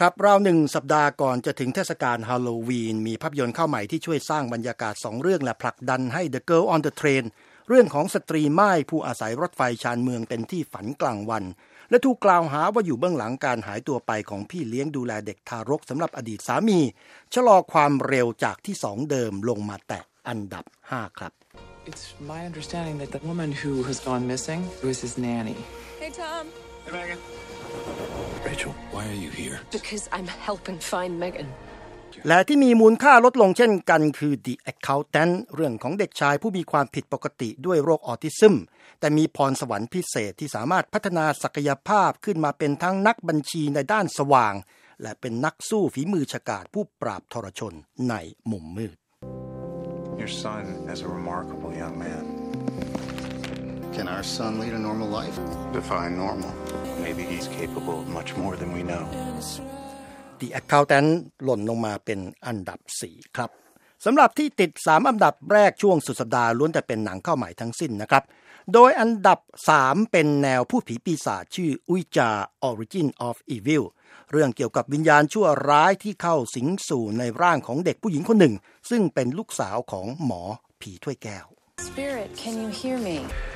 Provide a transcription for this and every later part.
ครับราว1สัปดาห์ก่อนจะถึงเทศกาลฮาโลวีนมีภาพยนตร์เข้าใหม่ที่ช่วยสร้างบรรยากาศ2เรื่องและผลักดันให้ The Girl on the Train เรื่องของสตรีม่ายผู้อาศัยรถไฟชานเมืองเป็นที่ฝันกลางวันและถูกกล่าวหาว่าอยู่เบื้องหลังการหายตัวไปของพี่เลี้ยงดูแลเด็กทารกสำหรับอดีตสามีชะลอความเร็วจากที่2เดิมลงมาแตะอันดับ5ครับ It's my understanding that the woman who has gone missing was his nanny. Hey, Tom. Hey, Megan. Rachel, why are you here? Because I'm helping find Megan. และที่มีมูลค่าลดลงเช่นกันคือ The Accountant เรื่องของเด็กชายผู้มีความผิดปกติด้วยโรคออทิซึมแต่มีพรสวรรค์พิเศษที่สามารถพัฒนาศักยภาพขึ้นมาเป็นทั้งนักบัญชีในด้านสว่างและเป็นนักสู้ฝีมือฉกาจผู้ปราบทรชนในมุมมืด Your son is a remarkable young man. Can our son lead a normal life? Define normal. Maybe he's capable of much more than we know. The Accountant หล่นลงมาเป็นอันดับ4ครับสำหรับที่ติด3อันดับแรกช่วงสุดสัปดาห์ล้วนแต่เป็นหนังเข้าใหม่ทั้งสิ้นนะครับโดยอันดับ3เป็นแนวผู้ผีปีศาจชื่ออุยจา Origin of Evil เรื่องเกี่ยวกับวิญญาณชั่วร้ายที่เข้าสิงสู่ในร่างของเด็กผู้หญิงคนหนึ่งซึ่งเป็นลูกสาวของหมอผีถ้วยแก้ว Spirit, can you hear me?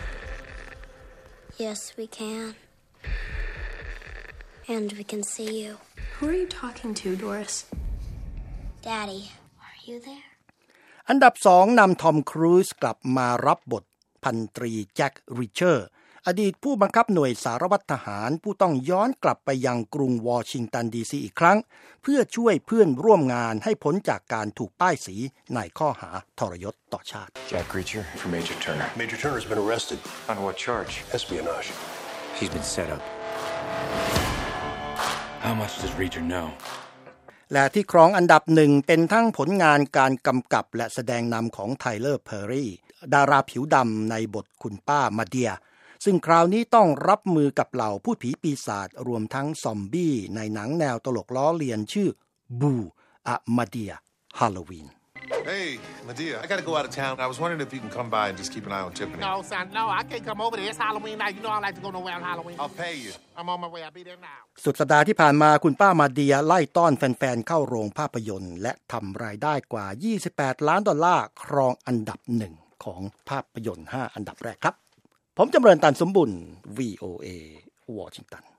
Yes, we can. And we can see you. Who are you talking to, Doris? Daddy, are you there? อันดับ2นำทอมครูซกลับมารับบทพันตรีแจ็คริชเชอร์อดีตผู้บังคับหน่วยสารวัตรทหารผู้ต้องย้อนกลับไปยังกรุงวอชิงตันดีซีอีกครั้งเพื่อช่วยเพื่อนร่วมงานให้พ้นจากการถูกป้ายสีในข้อหาทรยศต่อชาติ Jack Reacher For Major Turner. Major Turner's been arrested On what charge? espionage. He's been set up. How much does Reacher know? และที่ครองอันดับ1เป็นทั้งผลงานการกำกับและแสดงนำของไทเลอร์เพอร์รี่ดาราผิวดำในบทคุณป้ามาเดียซึ่งคราวนี้ต้องรับมือกับเหล่าพูดผีปีศาจรวมทั้งซอมบี้ในหนังแนวตลกล้อเลียนชื่อบูอะมาเดียฮาโลวีน Hey, Medea, I gotta go out of town. I was wondering if you can come by and just keep an eye on Tiffany. No, son, no, I can't come over there. It's Halloween night. You know I like to go nowhere on Halloween. I'll pay you. I'm on my way. I'll be there now. สุดสัปดาห์ที่ผ่านมาคุณป้ามาเดียไล่ต้อนแฟนๆเข้าโรงภาพยนตร์และทำรายได้กว่า$28 ล้านครองอันดับ1ของภาพยนตร์5อันดับแรกครับผมจำเริญตันสมบุญ VOA วอชิงตัน